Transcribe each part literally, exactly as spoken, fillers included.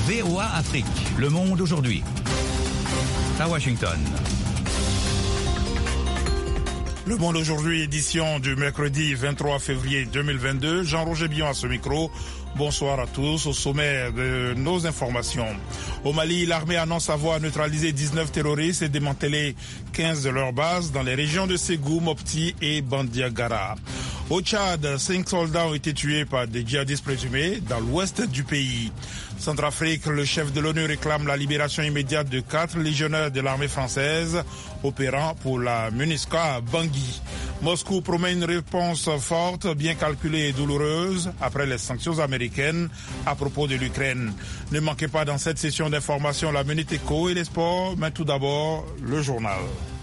V O A Afrique, Le Monde aujourd'hui. À Washington. Le Monde aujourd'hui, édition du mercredi vingt-trois février deux mille vingt-deux. Jean-Roger Bion à ce micro. Bonsoir à tous. Au sommet de nos informations. Au Mali, l'armée annonce avoir neutralisé dix-neuf terroristes et démantelé quinze de leurs bases dans les régions de Ségou, Mopti et Bandiagara. Au Tchad, cinq soldats ont été tués par des djihadistes présumés dans l'ouest du pays. Centrafrique, le chef de l'ONU réclame la libération immédiate de quatre légionnaires de l'armée française opérant pour la MINUSCA à Bangui. Moscou promet une réponse forte, bien calculée et douloureuse après les sanctions américaines à propos de l'Ukraine. Ne manquez pas dans cette session d'information la Minute Éco et les sports, mais tout d'abord le journal.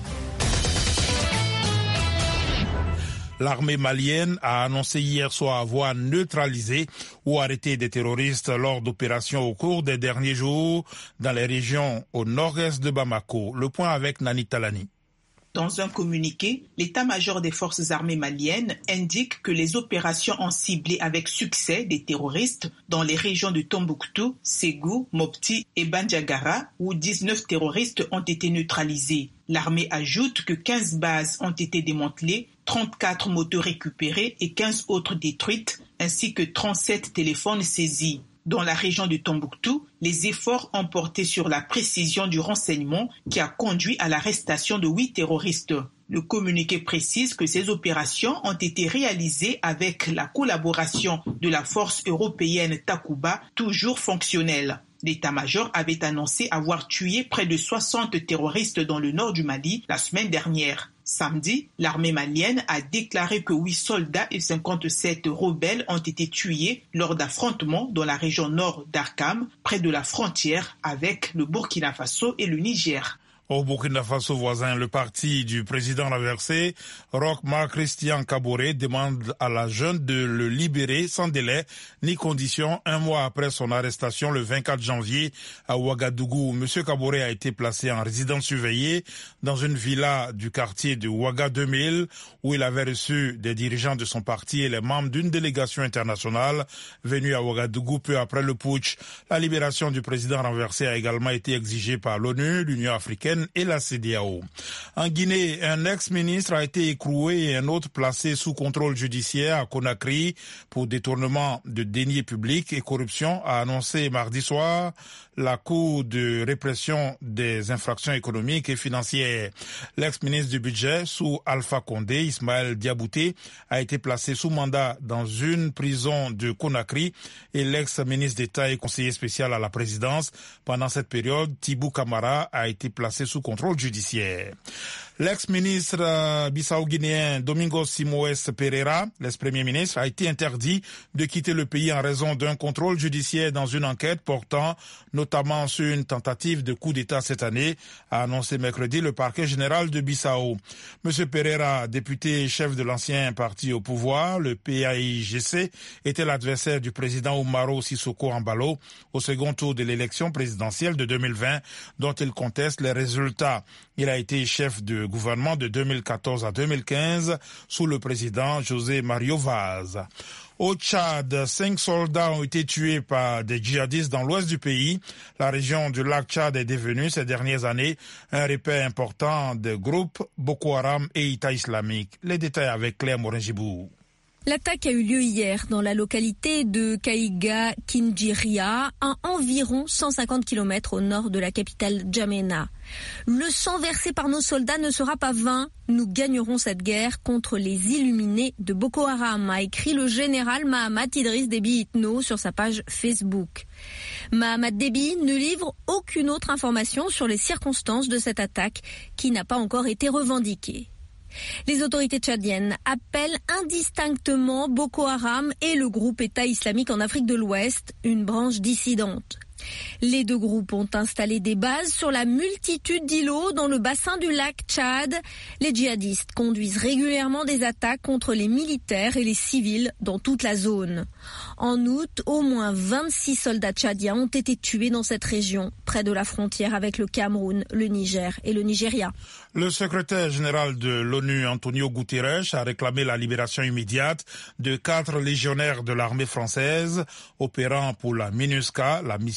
L'armée malienne a annoncé hier soir avoir neutralisé ou arrêté des terroristes lors d'opérations au cours des derniers jours dans les régions au nord-est de Bamako. Le point avec Nani Talani. Dans un communiqué, l'état-major des forces armées maliennes indique que les opérations ont ciblé avec succès des terroristes dans les régions de Tombouctou, Ségou, Mopti et Bandiagara, où dix-neuf terroristes ont été neutralisés. L'armée ajoute que quinze bases ont été démantelées, trente-quatre motos récupérées et quinze autres détruites, ainsi que trente-sept téléphones saisis. Dans la région de Tombouctou, les efforts ont porté sur la précision du renseignement qui a conduit à l'arrestation de huit terroristes. Le communiqué précise que ces opérations ont été réalisées avec la collaboration de la force européenne Takuba, toujours fonctionnelle. L'état-major avait annoncé avoir tué près de soixante terroristes dans le nord du Mali la semaine dernière. Samedi, l'armée malienne a déclaré que huit soldats et cinquante-sept rebelles ont été tués lors d'affrontements dans la région nord d'Arkam, près de la frontière avec le Burkina Faso et le Niger. Au Burkina Faso voisin, le parti du président renversé, Roch Marc Christian Kaboré, demande à la jeune de le libérer sans délai ni condition un mois après son arrestation le vingt-quatre janvier à Ouagadougou. Monsieur Kaboré a été placé en résidence surveillée dans une villa du quartier de Ouaga deux mille où il avait reçu des dirigeants de son parti et les membres d'une délégation internationale venue à Ouagadougou peu après le putsch. La libération du président renversé a également été exigée par l'ONU, l'Union africaine et la C E D E A O. En Guinée, un ex-ministre a été écroué et un autre placé sous contrôle judiciaire à Conakry pour détournement de deniers publics et corruption, a annoncé mardi soir la Cour de répression des infractions économiques et financières. L'ex-ministre du budget sous Alpha Condé, Ismaël Diabouté, a été placé sous mandat dans une prison de Conakry et l'ex-ministre d'État et conseiller spécial à la présidence pendant cette période, Thibou Camara, a été placé sous contrôle judiciaire. L'ex-ministre euh, bissau-guinéen Domingos Simoes Pereira, l'ex-premier ministre, a été interdit de quitter le pays en raison d'un contrôle judiciaire dans une enquête portant notamment sur une tentative de coup d'État cette année, a annoncé mercredi le parquet général de Bissau. Monsieur Pereira, député chef de l'ancien parti au pouvoir, le P A I G C, était l'adversaire du président Umaro Sissoko Embalo au second tour de l'élection présidentielle de deux mille vingt, dont il conteste les résultats. Il a été chef de gouvernement de deux mille quatorze à deux mille quinze sous le président José Mario Vaz. Au Tchad, cinq soldats ont été tués par des djihadistes dans l'ouest du pays. La région du lac Tchad est devenue ces dernières années un repère important des groupes Boko Haram et État islamique. Les détails avec Claire Morin-Gibou. L'attaque a eu lieu hier dans la localité de Kaiga Kinjiria, à environ cent cinquante kilomètres au nord de la capitale Djamena. Le sang versé par nos soldats ne sera pas vain. Nous gagnerons cette guerre contre les illuminés de Boko Haram, a écrit le général Mahamat Idriss Déby Itno sur sa page Facebook. Mahamat Déby ne livre aucune autre information sur les circonstances de cette attaque qui n'a pas encore été revendiquée. Les autorités tchadiennes appellent indistinctement Boko Haram et le groupe État islamique en Afrique de l'Ouest, une branche dissidente. Les deux groupes ont installé des bases sur la multitude d'îlots dans le bassin du lac Tchad. Les djihadistes conduisent régulièrement des attaques contre les militaires et les civils dans toute la zone. En août, au moins vingt-six soldats tchadiens ont été tués dans cette région, près de la frontière avec le Cameroun, le Niger et le Nigeria. Le secrétaire général de l'ONU, Antonio Guterres, a réclamé la libération immédiate de quatre légionnaires de l'armée française opérant pour la MINUSCA, la mission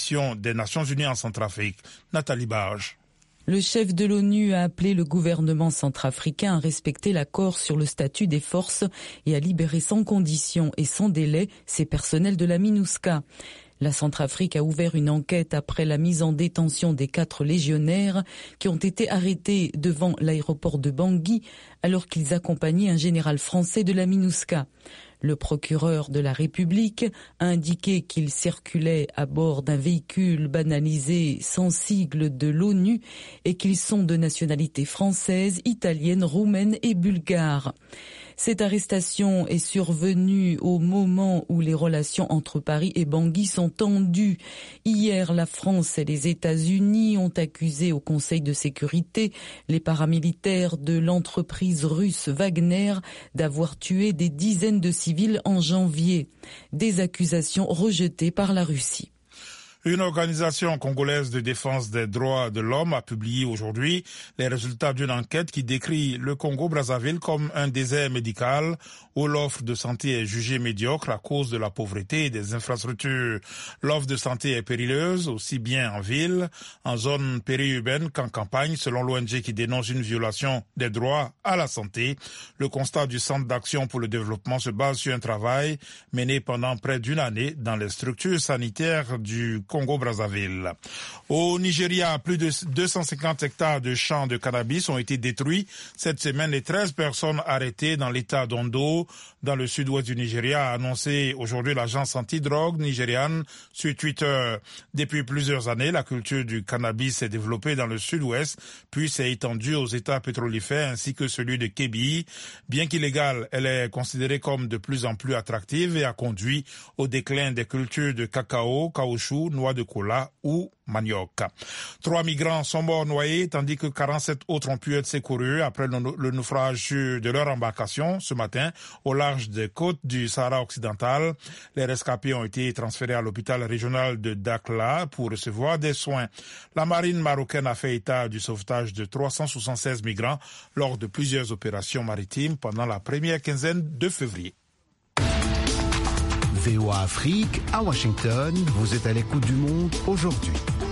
mission des Nations Unies en Centrafrique. Nathalie Barge. Le chef de l'ONU a appelé le gouvernement centrafricain à respecter l'accord sur le statut des forces et à libérer sans condition et sans délai ses personnels de la MINUSCA. La Centrafrique a ouvert une enquête après la mise en détention des quatre légionnaires qui ont été arrêtés devant l'aéroport de Bangui alors qu'ils accompagnaient un général français de la MINUSCA. Le procureur de la République a indiqué qu'ils circulaient à bord d'un véhicule banalisé sans sigle de l'ONU et qu'ils sont de nationalité française, italienne, roumaine et bulgare. Cette arrestation est survenue au moment où les relations entre Paris et Bangui sont tendues. Hier, la France et les États-Unis ont accusé au Conseil de sécurité les paramilitaires de l'entreprise russe Wagner d'avoir tué des dizaines de civils en janvier. Des accusations rejetées par la Russie. Une organisation congolaise de défense des droits de l'homme a publié aujourd'hui les résultats d'une enquête qui décrit le Congo-Brazzaville comme un désert médical où l'offre de santé est jugée médiocre à cause de la pauvreté et des infrastructures. L'offre de santé est périlleuse, aussi bien en ville, en zone périurbaine qu'en campagne, selon l'O N G qui dénonce une violation des droits à la santé. Le constat du Centre d'action pour le développement se base sur un travail mené pendant près d'une année dans les structures sanitaires du Congo-Brazzaville. Au Nigeria, plus de deux cent cinquante hectares de champs de cannabis ont été détruits cette semaine et treize personnes arrêtées dans l'état d'Ondo, dans le sud-ouest du Nigeria, a annoncé aujourd'hui l'agence antidrogue nigériane sur Twitter. Depuis plusieurs années, la culture du cannabis s'est développée dans le sud-ouest, puis s'est étendue aux États pétrolifères ainsi que celui de Kebbi. Bien qu'illégale, elle est considérée comme de plus en plus attractive et a conduit au déclin des cultures de cacao, caoutchouc, noix de cola ou manioc. Trois migrants sont morts noyés tandis que quarante-sept autres ont pu être secourus après le, le naufrage de leur embarcation ce matin au large des côtes du Sahara occidental. Les rescapés ont été transférés à l'hôpital régional de Dakhla pour recevoir des soins. La marine marocaine a fait état du sauvetage de trois cent soixante-seize migrants lors de plusieurs opérations maritimes pendant la première quinzaine de février. V O A Afrique, à Washington, vous êtes à l'écoute du monde aujourd'hui.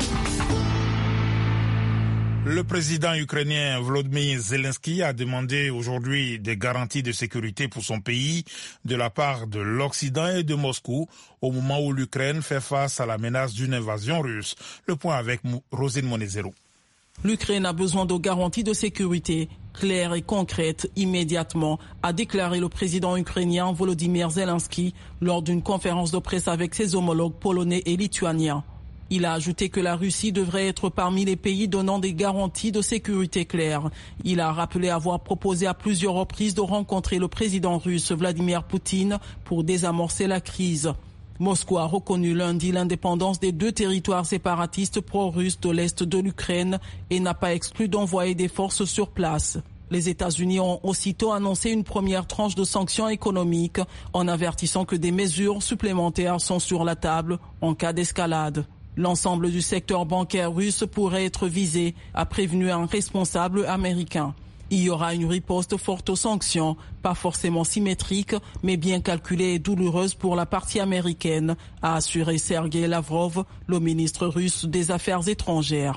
Le président ukrainien Volodymyr Zelensky a demandé aujourd'hui des garanties de sécurité pour son pays de la part de l'Occident et de Moscou au moment où l'Ukraine fait face à la menace d'une invasion russe. Le point avec Rosine Monezero. L'Ukraine a besoin de garanties de sécurité claires et concrètes immédiatement, a déclaré le président ukrainien Volodymyr Zelensky lors d'une conférence de presse avec ses homologues polonais et lituaniens. Il a ajouté que la Russie devrait être parmi les pays donnant des garanties de sécurité claires. Il a rappelé avoir proposé à plusieurs reprises de rencontrer le président russe Vladimir Poutine pour désamorcer la crise. Moscou a reconnu lundi l'indépendance des deux territoires séparatistes pro-russes de l'est de l'Ukraine et n'a pas exclu d'envoyer des forces sur place. Les États-Unis ont aussitôt annoncé une première tranche de sanctions économiques en avertissant que des mesures supplémentaires sont sur la table en cas d'escalade. L'ensemble du secteur bancaire russe pourrait être visé, a prévenu un responsable américain. Il y aura une riposte forte aux sanctions, pas forcément symétrique, mais bien calculée et douloureuse pour la partie américaine, a assuré Sergei Lavrov, le ministre russe des Affaires étrangères.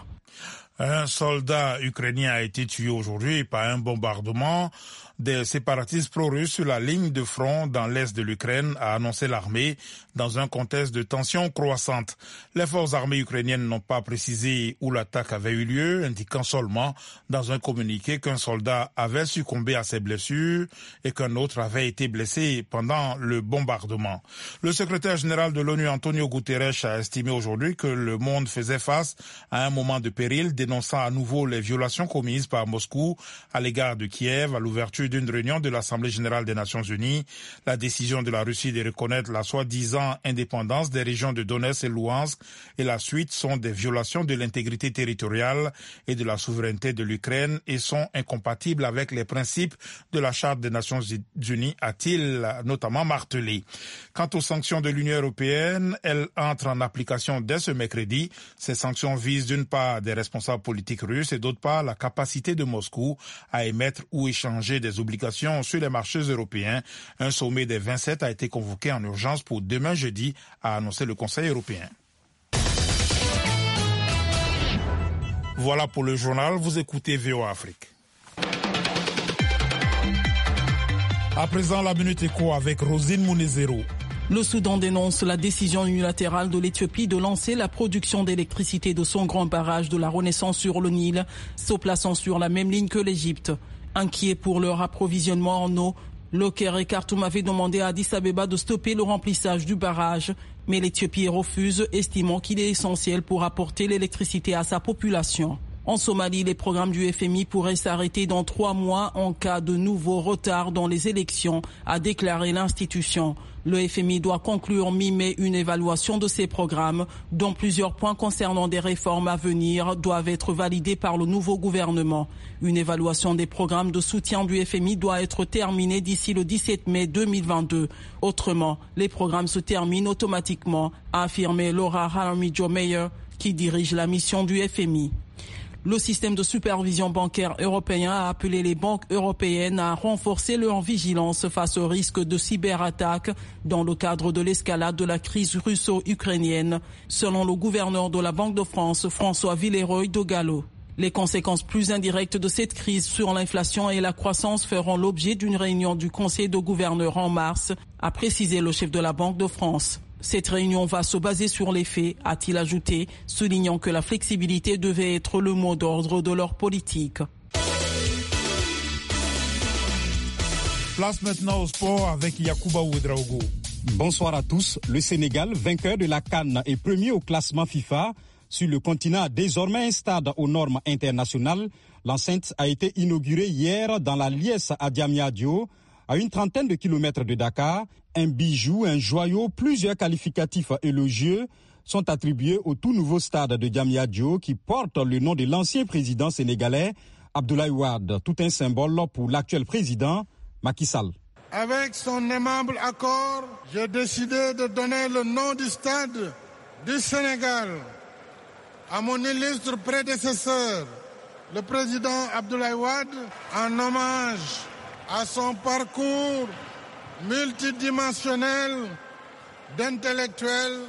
Un soldat ukrainien a été tué aujourd'hui par un bombardement des séparatistes pro-russes sur la ligne de front dans l'est de l'Ukraine, a annoncé l'armée, dans un contexte de tensions croissantes. Les forces armées ukrainiennes n'ont pas précisé où l'attaque avait eu lieu, indiquant seulement dans un communiqué qu'un soldat avait succombé à ses blessures et qu'un autre avait été blessé pendant le bombardement. Le secrétaire général de l'ONU, Antonio Guterres, a estimé aujourd'hui que le monde faisait face à un moment de péril, dénonçant à nouveau les violations commises par Moscou à l'égard de Kiev à l'ouverture d'une réunion de l'Assemblée générale des Nations unies. La décision de la Russie de reconnaître la soi-disant indépendance des régions de Donetsk et Louhansk et la suite sont des violations de l'intégrité territoriale et de la souveraineté de l'Ukraine et sont incompatibles avec les principes de la Charte des Nations unies, a-t-il notamment martelé. Quant aux sanctions de l'Union européenne, elles entrent en application dès ce mercredi. Ces sanctions visent d'une part des responsables politiques russes et d'autre part la capacité de Moscou à émettre ou échanger des obligations sur les marchés européens. Un sommet des vingt-sept a été convoqué en urgence pour demain jeudi, a annoncé le Conseil européen. Voilà pour le journal, vous écoutez V O A Afrique. À présent, la Minute Éco avec Rosine Mounezero. Le Soudan dénonce la décision unilatérale de l'Éthiopie de lancer la production d'électricité de son grand barrage de la Renaissance sur le Nil, se plaçant sur la même ligne que l'Égypte. Inquiet pour leur approvisionnement en eau, le Caire et Khartoum avaient demandé à Addis Abeba de stopper le remplissage du barrage, mais l'Éthiopie refuse, estimant qu'il est essentiel pour apporter l'électricité à sa population. En Somalie, les programmes du F M I pourraient s'arrêter dans trois mois en cas de nouveau retard dans les élections, a déclaré l'institution. Le F M I doit conclure mi-mai une évaluation de ces programmes, dont plusieurs points concernant des réformes à venir doivent être validés par le nouveau gouvernement. Une évaluation des programmes de soutien du F M I doit être terminée d'ici le dix-sept mai deux mille vingt-deux. Autrement, les programmes se terminent automatiquement, a affirmé Laura Haramijo-Meyer, qui dirige la mission du F M I. Le système de supervision bancaire européen a appelé les banques européennes à renforcer leur vigilance face au risque de cyberattaques dans le cadre de l'escalade de la crise russo-ukrainienne, selon le gouverneur de la Banque de France, François Villeroy de Gallo. Les conséquences plus indirectes de cette crise sur l'inflation et la croissance feront l'objet d'une réunion du Conseil de gouverneurs en mars, a précisé le chef de la Banque de France. Cette réunion va se baser sur les faits, a-t-il ajouté, soulignant que la flexibilité devait être le mot d'ordre de leur politique. Place maintenant au sport avec Yacouba Ouedraogo. Bonsoir à tous. Le Sénégal, vainqueur de la CAN et premier au classement FIFA, sur le continent a désormais un stade aux normes internationales. L'enceinte a été inaugurée hier dans la Liesse à Diamniadio, à une trentaine de kilomètres de Dakar. Un bijou, un joyau, plusieurs qualificatifs élogieux sont attribués au tout nouveau stade de Diamniadio qui porte le nom de l'ancien président sénégalais Abdoulaye Wade, tout un symbole pour l'actuel président Macky Sall. Avec son aimable accord, j'ai décidé de donner le nom du stade du Sénégal à mon illustre prédécesseur, le président Abdoulaye Wade, en hommage à son parcours multidimensionnel d'intellectuels,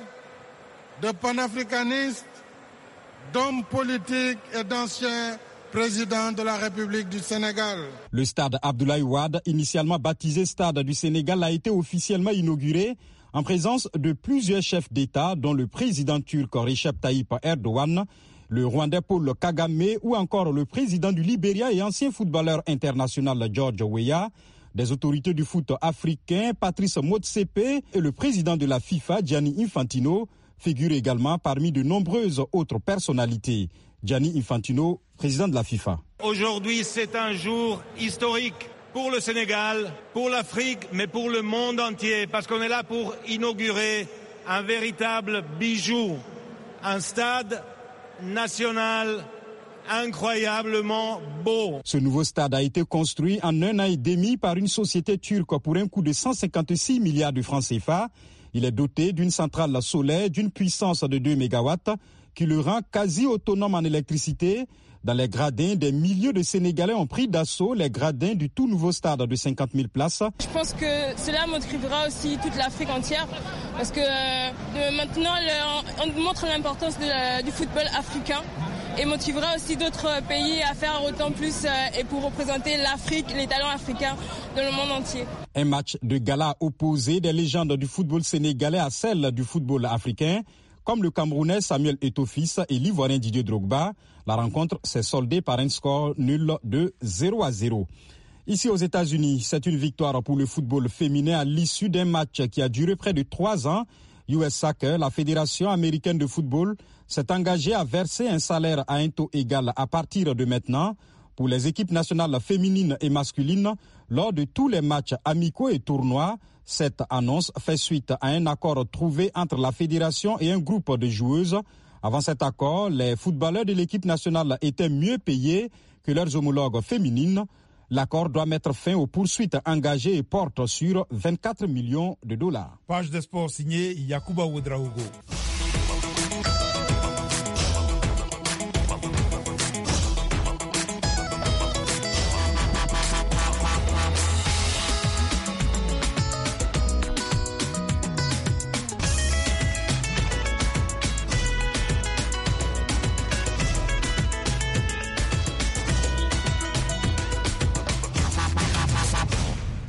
de panafricanistes, d'hommes politiques et d'anciens présidents de la République du Sénégal. Le stade Abdoulaye Wade, initialement baptisé Stade du Sénégal, a été officiellement inauguré en présence de plusieurs chefs d'État, dont le président turc Recep Tayyip Erdogan, le Rwandais Paul Kagame ou encore le président du Libéria et ancien footballeur international George Weah, des autorités du foot africain Patrice Motsepe et le président de la FIFA Gianni Infantino figurent également parmi de nombreuses autres personnalités. Gianni Infantino, président de la FIFA. Aujourd'hui, c'est un jour historique pour le Sénégal, pour l'Afrique, mais pour le monde entier, parce qu'on est là pour inaugurer un véritable bijou, un stade national incroyablement beau. Ce nouveau stade a été construit en un an et demi par une société turque pour un coût de cent cinquante-six milliards de francs C F A. Il est doté d'une centrale solaire d'une puissance de deux mégawatts qui le rend quasi autonome en électricité. Dans les gradins, des milliers de Sénégalais ont pris d'assaut les gradins du tout nouveau stade de cinquante mille places. Je pense que cela motivera aussi toute l'Afrique entière parce que euh, maintenant le, on montre l'importance de la, du football africain et motivera aussi d'autres pays à faire autant plus euh, et pour représenter l'Afrique, les talents africains dans le monde entier. Un match de gala opposé des légendes du football sénégalais à celles du football africain, comme le Camerounais Samuel Eto'o-Fils et l'Ivoirien Didier Drogba. La rencontre s'est soldée par un score nul de zéro à zéro. Ici aux États-Unis, c'est une victoire pour le football féminin à l'issue d'un match qui a duré près de trois ans. U S Soccer, la Fédération américaine de football, s'est engagée à verser un salaire à un taux égal à partir de maintenant pour les équipes nationales féminines et masculines lors de tous les matchs amicaux et tournois. Cette annonce fait suite à un accord trouvé entre la fédération et un groupe de joueuses. Avant cet accord, les footballeurs de l'équipe nationale étaient mieux payés que leurs homologues féminines. L'accord doit mettre fin aux poursuites engagées et porte sur vingt-quatre millions de dollars. Page de sport signée Yacouba Ouedraogo.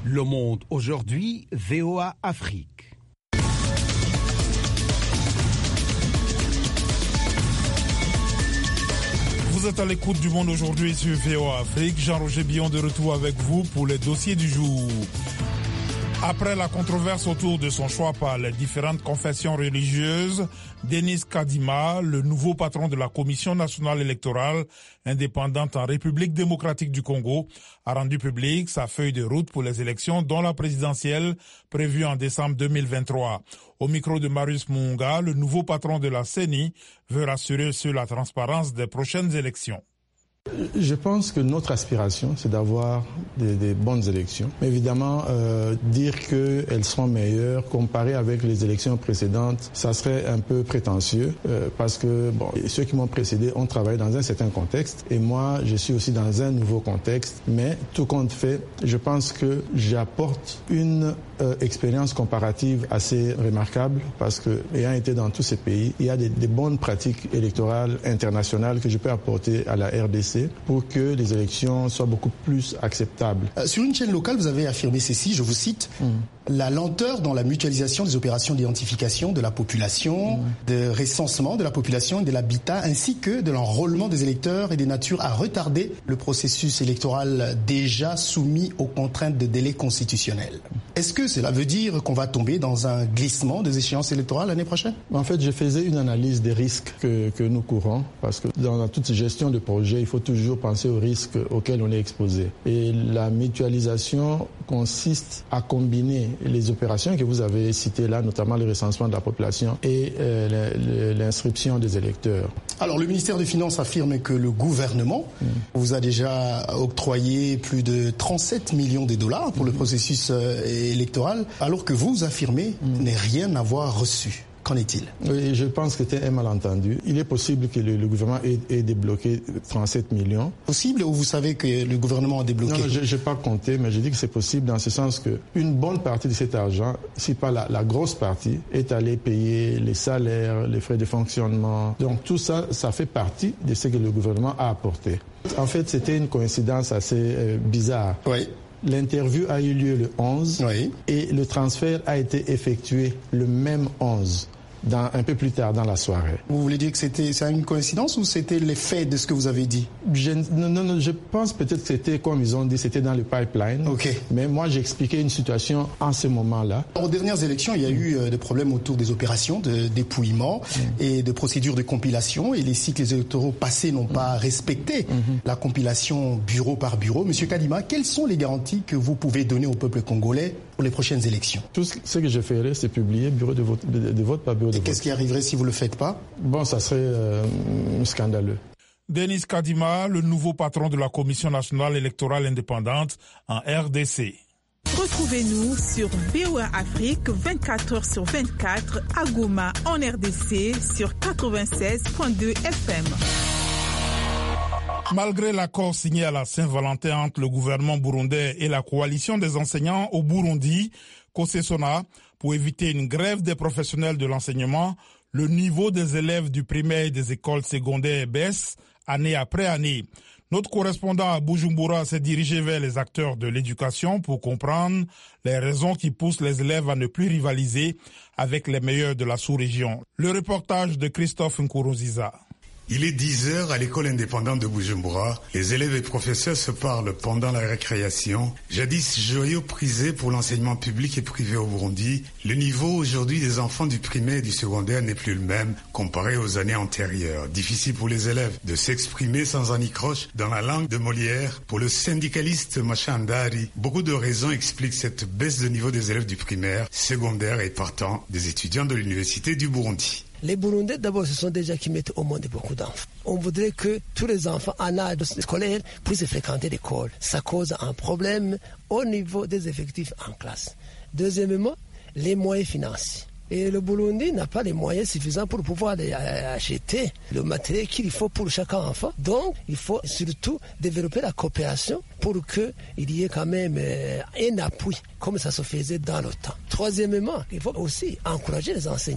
Le Monde aujourd'hui, V O A Afrique. Vous êtes à l'écoute du Monde aujourd'hui sur V O A Afrique. Jean-Roger Billon de retour avec vous pour les dossiers du jour. Après la controverse autour de son choix par les différentes confessions religieuses, Denis Kadima, le nouveau patron de la Commission nationale électorale indépendante en République démocratique du Congo, a rendu public sa feuille de route pour les élections, dont la présidentielle prévue en décembre deux mille vingt-trois. Au micro de Marius Munga, le nouveau patron de la C E N I veut rassurer sur la transparence des prochaines élections. Je pense que notre aspiration, c'est d'avoir des, des bonnes élections. Mais évidemment, euh, dire qu'elles seront meilleures comparées avec les élections précédentes, ça serait un peu prétentieux euh, parce que bon, ceux qui m'ont précédé ont travaillé dans un certain contexte et moi, je suis aussi dans un nouveau contexte. Mais tout compte fait, je pense que j'apporte une euh, expérience comparative assez remarquable parce que, ayant été dans tous ces pays, il y a des, des bonnes pratiques électorales internationales que je peux apporter à la R D C pour que les élections soient beaucoup plus acceptables. Euh, sur une chaîne locale, vous avez affirmé ceci, je vous cite, mmh. la lenteur dans la mutualisation des opérations d'identification de la population, mmh. de recensement de la population et de l'habitat, ainsi que de l'enrôlement des électeurs et des natures à retarder le processus électoral déjà soumis aux contraintes de délai constitutionnel. Est-ce que cela veut dire qu'on va tomber dans un glissement des échéances électorales l'année prochaine? En fait, je faisais une analyse des risques que, que nous courons, parce que dans toute gestion de projet, il faut toujours penser aux risques auxquels on est exposé. Et la mutualisation consiste à combiner les opérations que vous avez citées là, notamment le recensement de la population et euh, l'inscription des électeurs. Alors, le ministère des Finances affirme que le gouvernement mmh. vous a déjà octroyé plus de trente-sept millions de dollars pour mmh. le processus euh, électoral, alors que vous affirmez mmh. ne rien avoir reçu. Qu'en est-il? Oui, je pense que c'était un malentendu. Il est possible que le, le gouvernement ait, ait débloqué trente-sept millions. Possible ou vous savez que le gouvernement a débloqué? Non, je n'ai pas compté, mais je dis que c'est possible dans ce sens qu'une bonne partie de cet argent, si pas la, la grosse partie, est allée payer les salaires, les frais de fonctionnement. Donc tout ça, ça fait partie de ce que le gouvernement a apporté. En fait, c'était une coïncidence assez euh, bizarre. Oui. L'interview a eu lieu le onze oui. et le transfert a été effectué le même onze. Dans, un peu plus tard dans la soirée. Vous voulez dire que c'était c'est une coïncidence ou c'était l'effet de ce que vous avez dit? je, non, non, je pense peut-être que c'était, comme ils ont dit, c'était dans le pipeline. Okay. Mais moi, j'expliquais une situation en ce moment-là. Aux dernières élections, il y a eu euh, des problèmes autour des opérations de dépouillement mmh. et de procédures de compilation. Et les cycles électoraux passés n'ont mmh. pas respecté mmh. la compilation bureau par bureau. Monsieur Kadima, quelles sont les garanties que vous pouvez donner au peuple congolais pour les prochaines élections? Tout ce que je ferai, c'est publier bureau de vote, de, de vote par bureau. Et qu'est-ce qui arriverait si vous ne le faites pas? Bon, ça serait euh, scandaleux. Denis Kadima, le nouveau patron de la Commission nationale électorale indépendante en R D C. Retrouvez-nous sur V O A Afrique vingt-quatre heures sur vingt-quatre à Goma en R D C sur quatre-vingt-seize virgule deux F M. Malgré l'accord signé à la Saint-Valentin entre le gouvernement burundais et la coalition des enseignants au Burundi, COSESONA, pour éviter une grève des professionnels de l'enseignement, le niveau des élèves du primaire et des écoles secondaires baisse année après année. Notre correspondant à Bujumbura s'est dirigé vers les acteurs de l'éducation pour comprendre les raisons qui poussent les élèves à ne plus rivaliser avec les meilleurs de la sous-région. Le reportage de Christophe Nkuruziza. Il est dix heures à l'école indépendante de Bujumbura. Les élèves et professeurs se parlent pendant la récréation. Jadis joyau prisé pour l'enseignement public et privé au Burundi, le niveau aujourd'hui des enfants du primaire et du secondaire n'est plus le même comparé aux années antérieures. Difficile pour les élèves de s'exprimer sans anicroche dans la langue de Molière. Pour le syndicaliste Machandari, beaucoup de raisons expliquent cette baisse de niveau des élèves du primaire, secondaire et partant des étudiants de l'université du Burundi. Les Burundais, d'abord, ce sont des gens qui mettent au monde beaucoup d'enfants. On voudrait que tous les enfants en âge scolaire puissent fréquenter l'école. Ça cause un problème au niveau des effectifs en classe. Deuxièmement, les moyens financiers. Et le Burundi n'a pas les moyens suffisants pour pouvoir acheter le matériel qu'il faut pour chaque enfant. Donc, il faut surtout développer la coopération pour qu'il y ait quand même un appui, comme ça se faisait dans le temps. Troisièmement, il faut aussi encourager les enseignants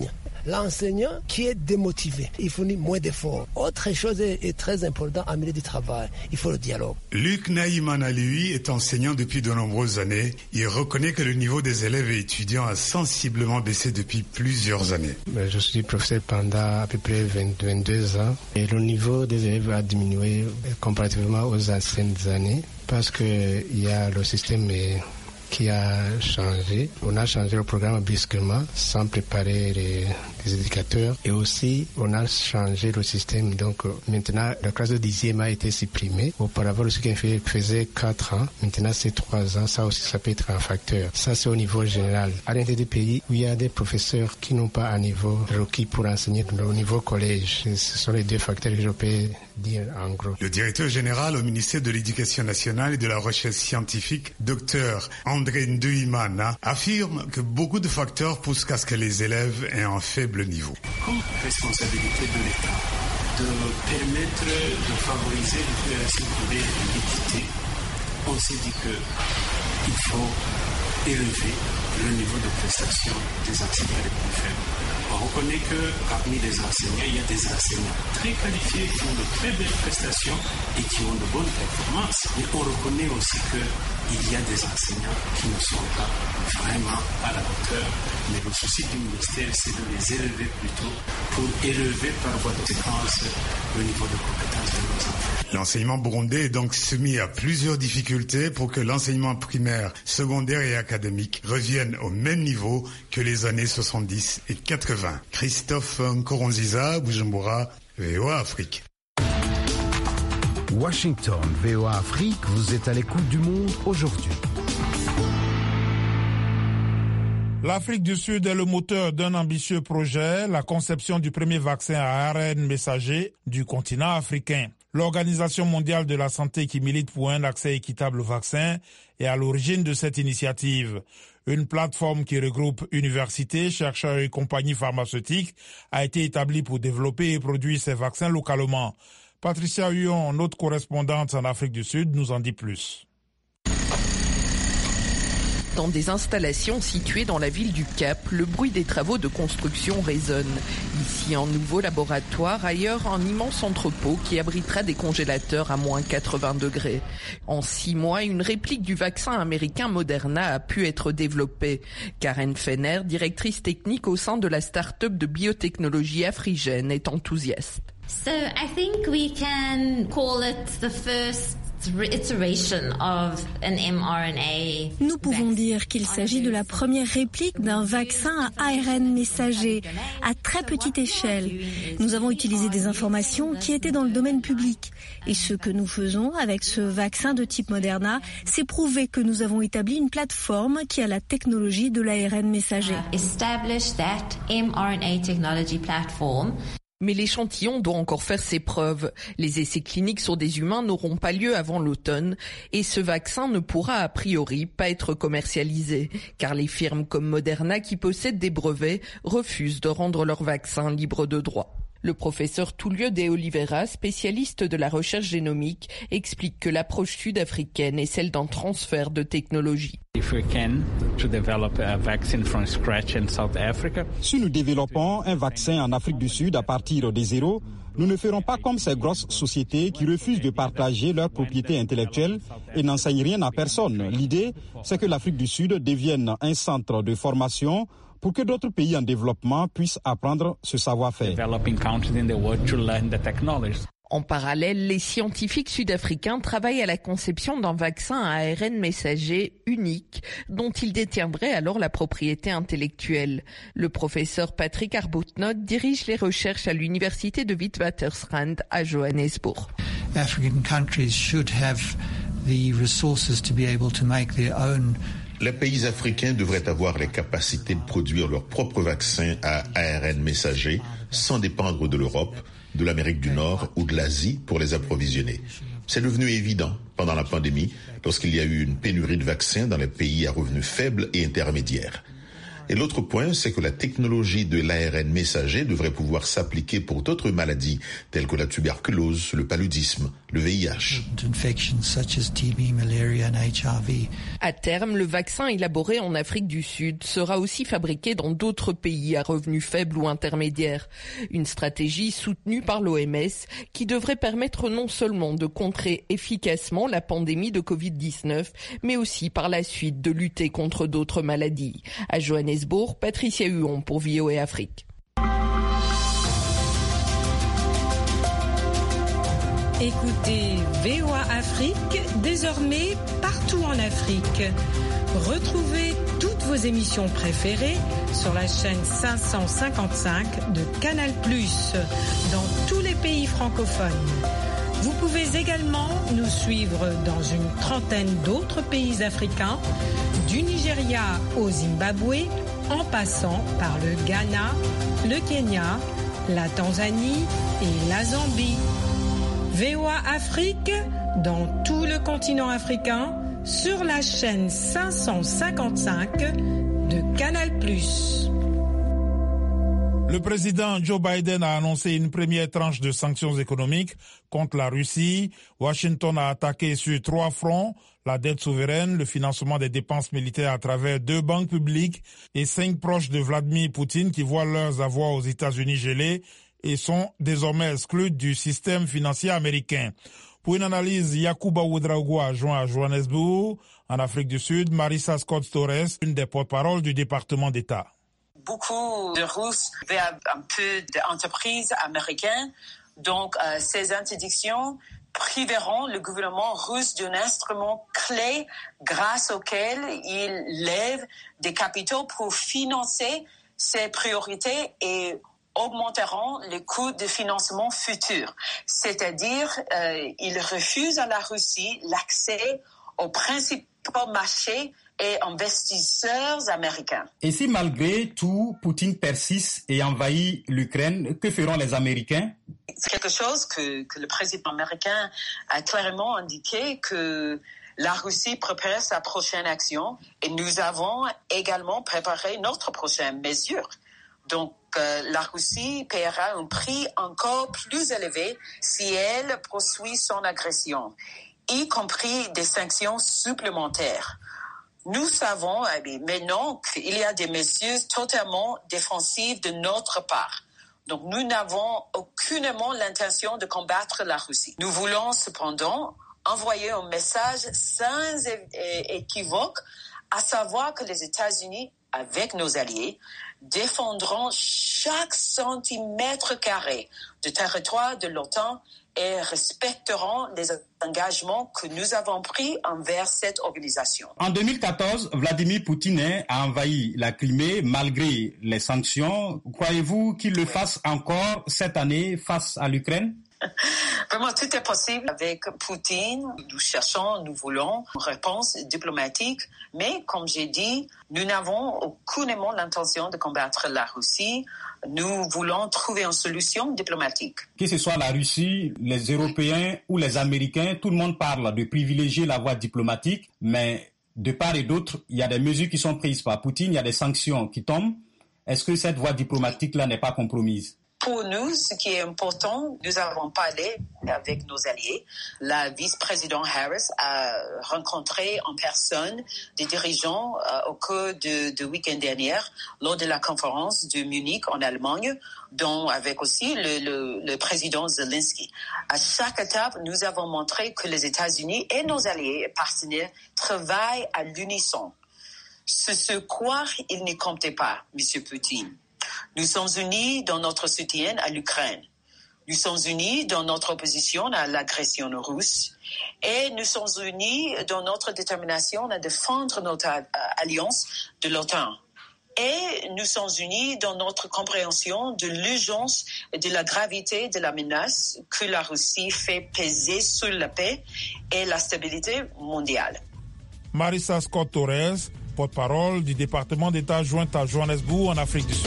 l'enseignant qui est démotivé, il fournit moins d'efforts. Autre chose est, est très importante en milieu du travail, il faut le dialogue. Luc Naïmana, lui, est enseignant depuis de nombreuses années. Il reconnaît que le niveau des élèves et étudiants a sensiblement baissé depuis plusieurs années. Je suis professeur pendant à peu près vingt, vingt-deux ans et le niveau des élèves a diminué comparativement aux anciennes années parce qu'il y a le système qui a changé. On a changé le programme brusquement sans préparer les, les éducateurs et aussi on a changé le système. Donc maintenant la classe de dixième a été supprimée. Auparavant le cycle faisait quatre ans, maintenant c'est trois ans. Ça aussi ça peut être un facteur. Ça c'est au niveau général. À l'intérieur des pays où il y a des professeurs qui n'ont pas un niveau requis pour enseigner au niveau collège. Ce sont les deux facteurs que je peux dire en gros. Le directeur général au ministère de l'Éducation nationale et de la recherche scientifique, docteur André Nduimana, affirme que beaucoup de facteurs poussent à ce que les élèves aient un faible niveau. Comme responsabilité de l'État de permettre de favoriser le pluralisme et l'équité, on s'est dit qu'il faut élever le niveau de prestation des enseignants les plus faibles. On reconnaît que parmi les enseignants, il y a des enseignants très qualifiés qui ont de très belles prestations et qui ont de bonnes performances. Mais on reconnaît aussi qu'il y a des enseignants qui ne sont pas vraiment à la hauteur. Mais le souci du ministère, c'est de les élever plutôt pour élever par voie de séquence le niveau de compétence de nos enfants. L'enseignement burundais est donc soumis à plusieurs difficultés pour que l'enseignement primaire, secondaire et académique revienne au même niveau que les années soixante-dix et quatre-vingts. Christophe Nkoronziza, Bujumbura, V O A Afrique. Washington, V O A Afrique, vous êtes à l'écoute du monde aujourd'hui. L'Afrique du Sud est le moteur d'un ambitieux projet, la conception du premier vaccin à A R N messager du continent africain. L'Organisation mondiale de la santé qui milite pour un accès équitable au vaccin est à l'origine de cette initiative. Une plateforme qui regroupe universités, chercheurs et compagnies pharmaceutiques a été établie pour développer et produire ces vaccins localement. Patricia Huon, notre correspondante en Afrique du Sud, nous en dit plus. Dans des installations situées dans la ville du Cap, le bruit des travaux de construction résonne. Ici, un nouveau laboratoire, ailleurs, un immense entrepôt qui abritera des congélateurs à moins quatre-vingts degrés. En six mois, une réplique du vaccin américain Moderna a pu être développée. Karen Fenner, directrice technique au sein de la start-up de biotechnologie Afrigen, est enthousiaste. So I think we can call it the first iteration of an mRNA. Nous pouvons dire qu'il s'agit de la première réplique d'un vaccin à A R N messager à très petite échelle. Nous avons utilisé des informations qui étaient dans le domaine public. Et ce que nous faisons avec ce vaccin de type Moderna, c'est prouver que nous avons établi une plateforme qui a la technologie de l'A R N messager. Establish that mRNA technology platform. Mais l'échantillon doit encore faire ses preuves. Les essais cliniques sur des humains n'auront pas lieu avant l'automne et ce vaccin ne pourra a priori pas être commercialisé car les firmes comme Moderna qui possèdent des brevets refusent de rendre leur vaccin libre de droit. Le professeur Tullio De Oliveira, spécialiste de la recherche génomique, explique que l'approche sud-africaine est celle d'un transfert de technologie. Si nous développons un vaccin en Afrique du Sud à partir de zéro, nous ne ferons pas comme ces grosses sociétés qui refusent de partager leurs propriétés intellectuelles et n'enseignent rien à personne. L'idée, c'est que l'Afrique du Sud devienne un centre de formation pour que d'autres pays en développement puissent apprendre ce savoir-faire. En parallèle, les scientifiques sud-africains travaillent à la conception d'un vaccin à A R N messager unique dont ils détiendraient alors la propriété intellectuelle. Le professeur Patrick Arbuthnot dirige les recherches à l'université de Witwatersrand à Johannesburg. African countries should have the resources to be able to make their own. Les pays africains devraient avoir les capacités de produire leurs propres vaccins à A R N messager sans dépendre de l'Europe, de l'Amérique du Nord ou de l'Asie pour les approvisionner. C'est devenu évident pendant la pandémie lorsqu'il y a eu une pénurie de vaccins dans les pays à revenus faibles et intermédiaires. Et l'autre point, c'est que la technologie de l'A R N messager devrait pouvoir s'appliquer pour d'autres maladies telles que la tuberculose, le paludisme, le V I H. À terme, le vaccin élaboré en Afrique du Sud sera aussi fabriqué dans d'autres pays à revenus faibles ou intermédiaires. Une stratégie soutenue par l'O M S qui devrait permettre non seulement de contrer efficacement la pandémie de covid dix-neuf, mais aussi par la suite de lutter contre d'autres maladies. À Johannesburg, Patricia Huon pour V O A Afrique. Écoutez V O A Afrique, désormais partout en Afrique. Retrouvez toutes vos émissions préférées sur la chaîne cinq cent cinquante-cinq de Canal plus, dans tous les pays francophones. Vous pouvez également nous suivre dans une trentaine d'autres pays africains, du Nigeria au Zimbabwe, en passant par le Ghana, le Kenya, la Tanzanie et la Zambie. V O A Afrique, dans tout le continent africain, sur la chaîne cinq cent cinquante-cinq de Canal plus. Le président Joe Biden a annoncé une première tranche de sanctions économiques contre la Russie. Washington a attaqué sur trois fronts: la dette souveraine, le financement des dépenses militaires à travers deux banques publiques et cinq proches de Vladimir Poutine qui voient leurs avoirs aux États-Unis gelés et sont désormais exclus du système financier américain. Pour une analyse, Yacouba Ouedraogo a joint à Johannesburg, en Afrique du Sud, Marissa Scott Torres, une des porte-paroles du département d'État. Beaucoup de Russes vers un peu d'entreprises américaines. Donc, euh, ces interdictions priveront le gouvernement russe d'un instrument clé grâce auquel il lève des capitaux pour financer ses priorités et augmenteront les coûts de financement futurs. C'est-à-dire, euh, il refuse à la Russie l'accès aux principaux marchés et investisseurs américains. Et si malgré tout, Poutine persiste et envahit l'Ukraine, que feront les Américains? C'est quelque chose que, que le président américain a clairement indiqué, que la Russie prépare sa prochaine action et nous avons également préparé notre prochaine mesure. Donc, euh, la Russie paiera un prix encore plus élevé si elle poursuit son agression, y compris des sanctions supplémentaires. Nous savons eh maintenant qu'il y a des mesures totalement défensives de notre part. Donc, nous n'avons aucunement l'intention de combattre la Russie. Nous voulons cependant envoyer un message sans é- équivoque, à savoir que les États-Unis, avec nos alliés, défendront chaque centimètre carré du territoire de l'OTAN et respecteront les engagements que nous avons pris envers cette organisation. En deux mille quatorze, Vladimir Poutine a envahi la Crimée malgré les sanctions. Croyez-vous qu'il le fasse encore cette année face à l'Ukraine? Vraiment, tout est possible avec Poutine. Nous cherchons, nous voulons une réponse diplomatique. Mais, comme j'ai dit, nous n'avons aucunement l'intention de combattre la Russie. Nous voulons trouver une solution diplomatique. Que ce soit la Russie, les Européens ou les Américains, tout le monde parle de privilégier la voie diplomatique. Mais de part et d'autre, il y a des mesures qui sont prises par Poutine, il y a des sanctions qui tombent. Est-ce que cette voie diplomatique-là n'est pas compromise? Pour nous, ce qui est important, nous avons parlé avec nos alliés. La vice-présidente Harris a rencontré en personne des dirigeants euh, au cours de, de week-end dernier lors de la conférence de Munich en Allemagne, dont avec aussi le, le, le président Zelensky. À chaque étape, nous avons montré que les États-Unis et nos alliés et partenaires travaillent à l'unisson. Ce sur quoi ils ne comptaient pas, M. Poutine. Nous sommes unis dans notre soutien à l'Ukraine. Nous sommes unis dans notre opposition à l'agression russe. Et nous sommes unis dans notre détermination à défendre notre alliance de l'OTAN. Et nous sommes unis dans notre compréhension de l'urgence et de la gravité de la menace que la Russie fait peser sur la paix et la stabilité mondiale. Marissa Scott Torres, porte-parole du département d'État jointe à Johannesburg en Afrique du Sud.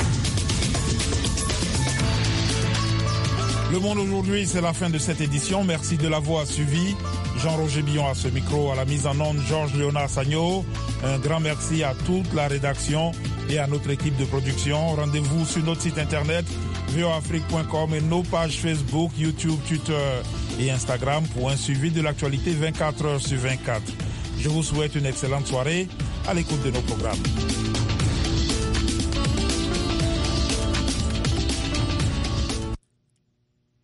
Le Monde aujourd'hui, c'est la fin de cette édition. Merci de l'avoir suivi. Jean-Roger Billon à ce micro, à la mise en onde, Georges Léonard Sagno. Un grand merci à toute la rédaction. et à notre équipe de production. Rendez-vous sur notre site internet v o afrique point com et nos pages Facebook, YouTube, Twitter et Instagram pour un suivi de l'actualité vingt-quatre heures sur vingt-quatre. Je vous souhaite une excellente soirée à l'écoute de nos programmes.